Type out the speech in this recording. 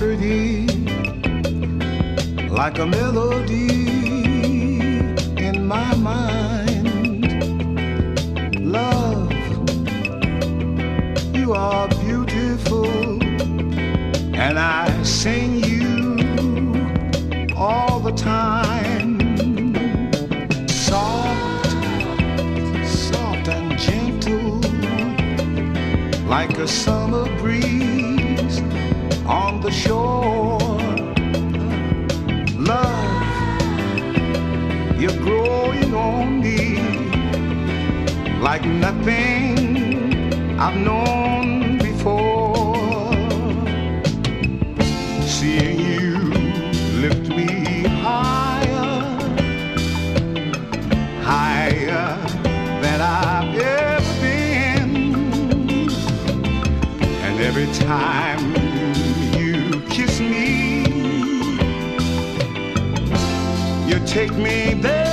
pretty, like a melody in my mind. Love, you are beautiful, and I sing you all the time. Soft, soft and gentle, like a summer breeze on the shore. Love, you're growing on me like nothing I've known before. Seeing you lift me higher, higher than I've ever been. And every time you kiss me, you take me there